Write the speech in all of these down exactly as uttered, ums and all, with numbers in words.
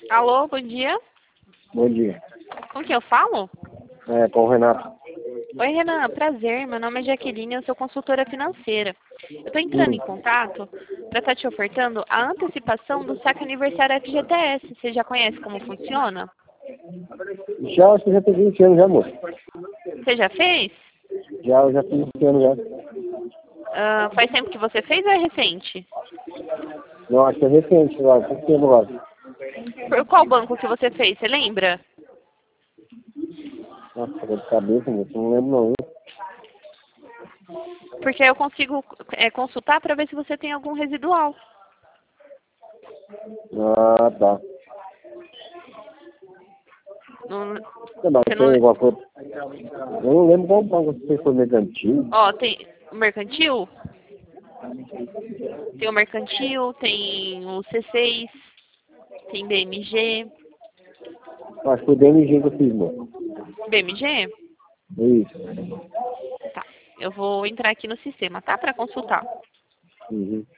Alô, bom dia. Bom dia. Com quem eu falo? É, com o Renato. Oi, Renan, prazer. Meu nome é Jaqueline, eu sou consultora financeira. Eu estou entrando Hum. em contato para estar te ofertando a antecipação do saque aniversário F G T S. Você já conhece como funciona? Já, acho que já tem vinte anos já, moço. Você já fez? Já, eu já fiz vinte anos já. Ah, faz tempo que você fez ou é recente? Não, acho que é recente, lá, pouco tempo agora. Por qual banco que você fez? Você lembra? Nossa, dor de cabeça, moço, não lembro não. Porque eu consigo é, consultar para ver se você tem algum residual. Ah, tá. Não, Não, mas você tem não... alguma coisa. Eu não lembro qual banco você foi mercantil. Ó, tem o mercantil? Tem o mercantil, tem o C seis, tem B M G. Acho que foi D M G que eu fiz, moço. B M G? Isso. Tá. Eu vou entrar aqui no sistema, tá? Para consultar. Uhum.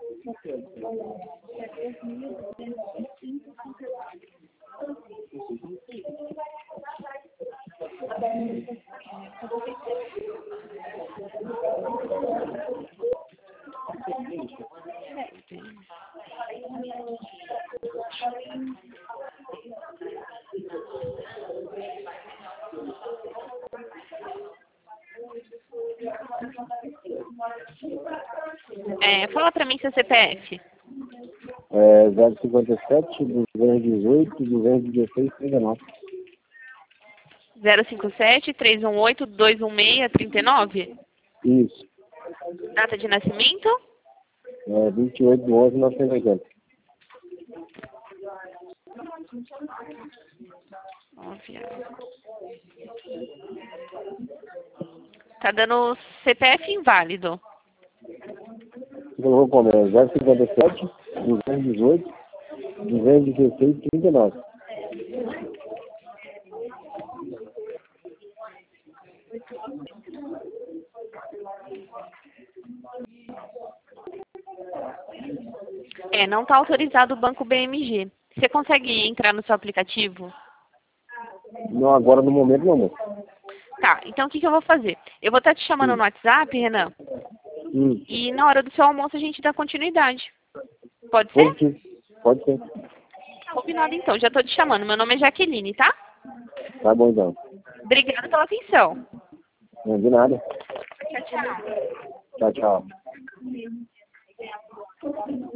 É, fala pra mim seu C P F. É zero cinquenta e sete, duzentos e dezoito, duzentos e dezesseis, trinta e nove. zero cinco sete, três um oito, dois um seis, três nove. Isso. Data de nascimento? É vinte e oito de onze de mil novecentos e oitenta. Tá dando C P F inválido. Eu vou comer zero cinquenta e sete, duzentos e dezoito, duzentos e dezesseis, trinta e nove. É, não tá autorizado o banco B M G. Você consegue entrar no seu aplicativo? Não, agora no momento não, moço. Tá, então o que, que eu vou fazer? Eu vou estar te chamando Hum. no WhatsApp, Renan, Hum. e na hora do seu almoço a gente dá continuidade. Pode ser? Pode ser. Pode ser. Combinado então, já tô te chamando. Meu nome é Jaqueline, tá? Tá bom então. Obrigada pela atenção. Não, de nada. Tchau, tchau. Tchau, tchau.